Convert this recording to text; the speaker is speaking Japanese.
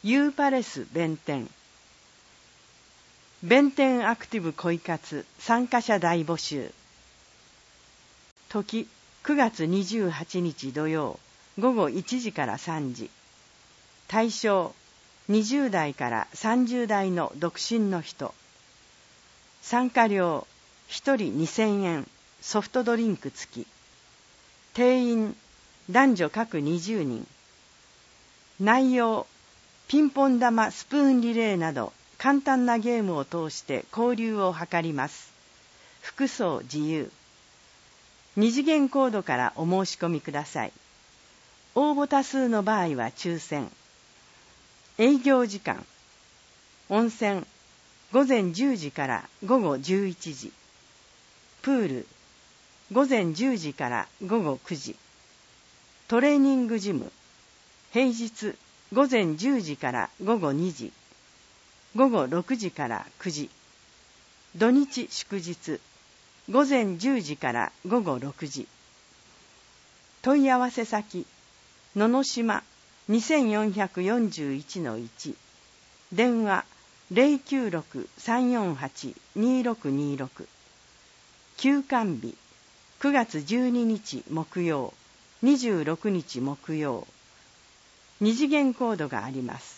ユーパレス弁天アクティブ恋活参加者大募集。時9月28日土曜午後1時から3時。対象20代から30代の独身の人。参加料1人2000円、ソフトドリンク付き。定員男女各20人。内容ピンポン玉スプーンリレーなど簡単なゲームを通して交流を図ります。服装自由。二次元コードからお申し込みください。応募多数の場合は抽選。営業時間温泉午前10時から午後11時。プール午前10時から午後9時。トレーニングジム平日午前10時から午後2時。午後6時から9時。土日祝日午前10時から午後6時。問い合わせ先ののしま 2441-1 電話 096-348-2626。休館日9月12日木曜26日木曜。二次元コードがあります。